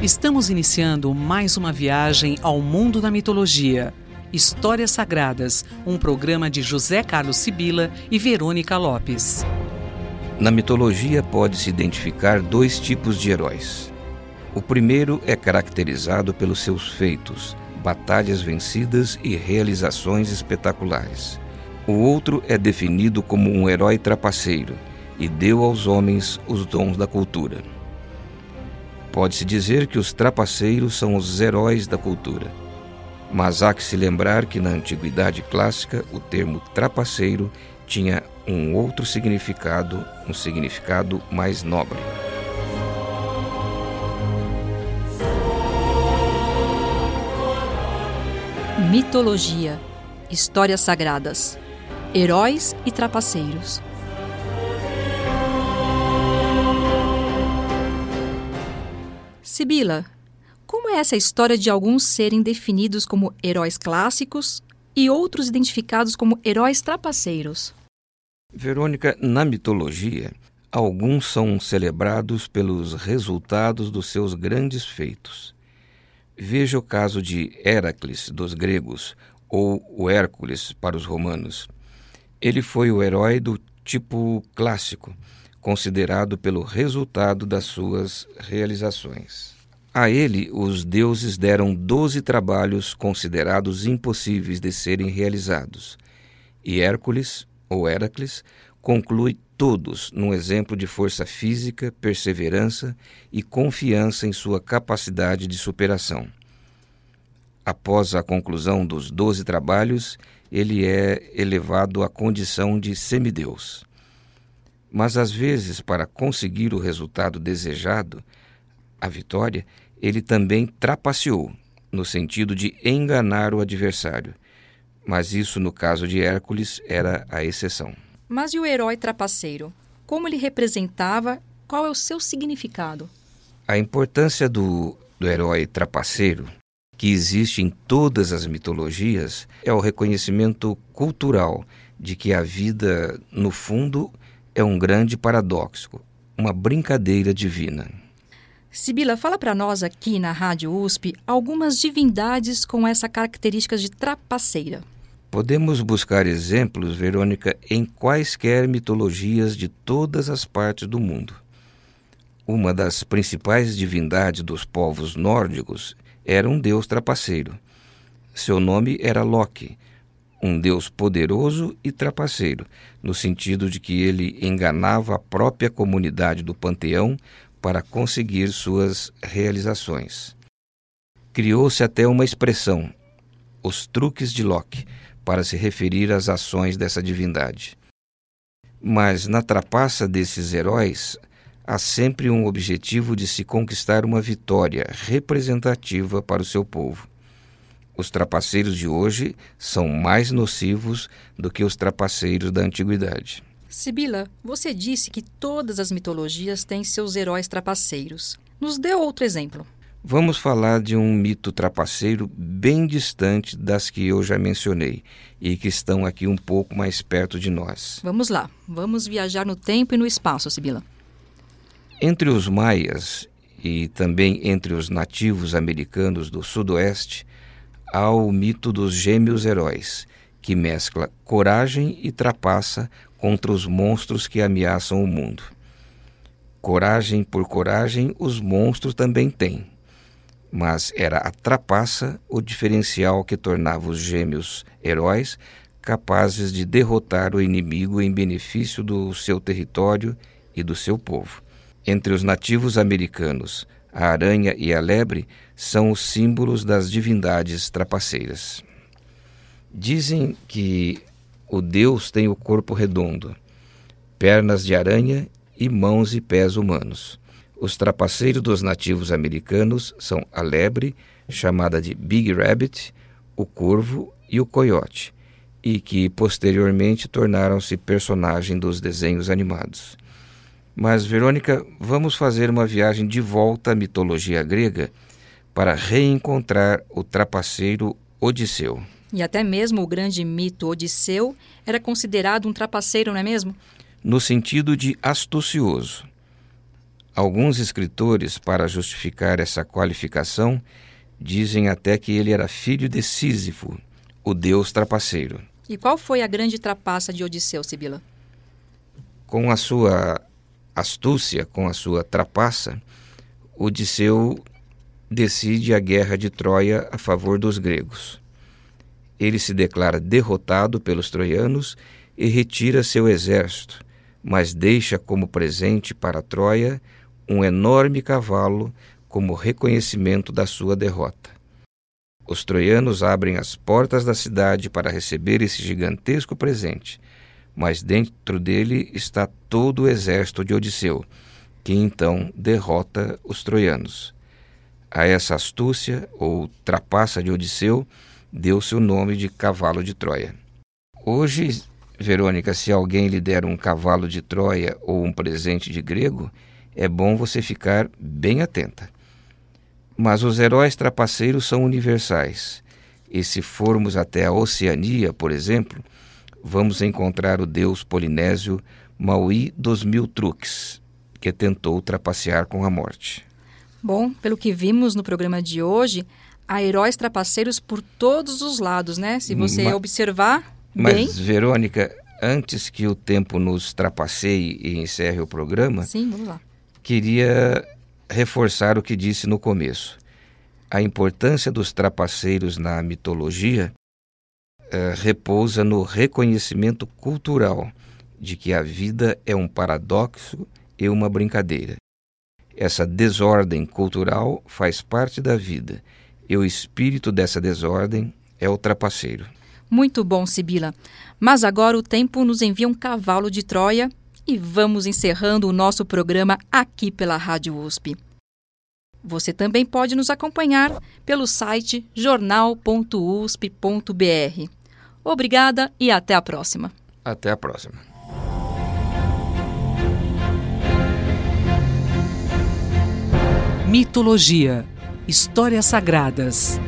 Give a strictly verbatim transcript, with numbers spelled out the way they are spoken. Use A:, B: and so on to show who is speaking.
A: Estamos iniciando mais uma viagem ao mundo da mitologia. Histórias Sagradas, um programa de José Carlos Sibila e Verônica Lopes.
B: Na mitologia pode-se identificar dois tipos de heróis. O primeiro é caracterizado pelos seus feitos, batalhas vencidas e realizações espetaculares. O outro é definido como um herói trapaceiro e deu aos homens os dons da cultura. Pode-se dizer que os trapaceiros são os heróis da cultura. Mas há que se lembrar que na Antiguidade Clássica o termo trapaceiro tinha um outro significado, um significado mais nobre.
C: Mitologia, histórias sagradas, heróis e trapaceiros. Sibila, como é essa história de alguns serem definidos como heróis clássicos e outros identificados como heróis trapaceiros?
B: Verônica, na mitologia, alguns são celebrados pelos resultados dos seus grandes feitos. Veja o caso de Héracles, dos gregos, ou o Hércules, para os romanos. Ele foi o herói do tipo clássico, considerado pelo resultado das suas realizações. A ele, os deuses deram doze trabalhos considerados impossíveis de serem realizados, e Hércules, ou Héracles, conclui todos num exemplo de força física, perseverança e confiança em sua capacidade de superação. Após a conclusão dos doze trabalhos, ele é elevado à condição de semideus. Mas às vezes, para conseguir o resultado desejado, a vitória, ele também trapaceou, no sentido de enganar o adversário. Mas isso, no caso de Hércules, era a exceção.
C: Mas e o herói trapaceiro? Como ele representava? Qual é o seu significado?
B: A importância do, do herói trapaceiro, que existe em todas as mitologias, é o reconhecimento cultural de que a vida, no fundo, é um grande paradoxo, uma brincadeira divina.
C: Sibila, fala para nós aqui na Rádio U S P algumas divindades com essa característica de trapaceira.
B: Podemos buscar exemplos, Verônica, em quaisquer mitologias de todas as partes do mundo. Uma das principais divindades dos povos nórdicos era um deus trapaceiro. Seu nome era Loki, um deus poderoso e trapaceiro, no sentido de que ele enganava a própria comunidade do panteão para conseguir suas realizações. Criou-se até uma expressão, os truques de Loki, para se referir às ações dessa divindade. Mas na trapaça desses heróis, há sempre um objetivo de se conquistar uma vitória representativa para o seu povo. Os trapaceiros de hoje são mais nocivos do que os trapaceiros da antiguidade.
C: Sibila, você disse que todas as mitologias têm seus heróis trapaceiros. Nos dê outro exemplo.
B: Vamos falar de um mito trapaceiro bem distante das que eu já mencionei e que estão aqui um pouco mais perto de nós.
C: Vamos lá, vamos viajar no tempo e no espaço, Sibila.
B: Entre os maias e também entre os nativos americanos do sudoeste, há o mito dos gêmeos heróis, que mescla coragem e trapaça contra os monstros que ameaçam o mundo. Coragem por coragem, os monstros também têm. Mas era a trapaça o diferencial que tornava os gêmeos heróis capazes de derrotar o inimigo em benefício do seu território e do seu povo. Entre os nativos americanos, a aranha e a lebre são os símbolos das divindades trapaceiras. Dizem que o deus tem o corpo redondo, pernas de aranha e mãos e pés humanos. Os trapaceiros dos nativos americanos são a lebre, chamada de Big Rabbit, o corvo e o coiote, e que posteriormente tornaram-se personagem dos desenhos animados. Mas, Verônica, vamos fazer uma viagem de volta à mitologia grega para reencontrar o trapaceiro Odisseu.
C: E até mesmo o grande mito Odisseu era considerado um trapaceiro, não é mesmo?
B: No sentido de astucioso. Alguns escritores, para justificar essa qualificação, dizem até que ele era filho de Sísifo, o deus trapaceiro.
C: E qual foi a grande trapaça de Odisseu, Sibila?
B: Com a sua astúcia, com a sua trapaça, Odisseu decide a guerra de Troia a favor dos gregos. Ele se declara derrotado pelos troianos e retira seu exército, mas deixa como presente para Troia um enorme cavalo como reconhecimento da sua derrota. Os troianos abrem as portas da cidade para receber esse gigantesco presente, mas dentro dele está todo o exército de Odisseu, que então derrota os troianos. A essa astúcia, ou trapaça de Odisseu, deu-se o nome de cavalo de Troia. Hoje, Verônica, se alguém lhe der um cavalo de Troia ou um presente de grego, é bom você ficar bem atenta. Mas os heróis trapaceiros são universais, e se formos até a Oceania, por exemplo, vamos encontrar o deus polinésio Maui dos Mil Truques, que tentou trapacear com a morte.
C: Bom, pelo que vimos no programa de hoje, há heróis trapaceiros por todos os lados, né? Se você Ma- observar bem...
B: Mas, Verônica, antes que o tempo nos trapaceie e encerre o programa...
C: Sim, vamos lá.
B: Queria reforçar o que disse no começo. A importância dos trapaceiros na mitologia uh, repousa no reconhecimento cultural de que a vida é um paradoxo e uma brincadeira. Essa desordem cultural faz parte da vida, e o espírito dessa desordem é o trapaceiro.
C: Muito bom, Sibila. Mas agora o tempo nos envia um cavalo de Troia e vamos encerrando o nosso programa aqui pela Rádio U S P. Você também pode nos acompanhar pelo site jornal ponto u s p ponto b r. Obrigada e até a próxima.
B: Até a próxima.
A: Mitologia. Histórias sagradas.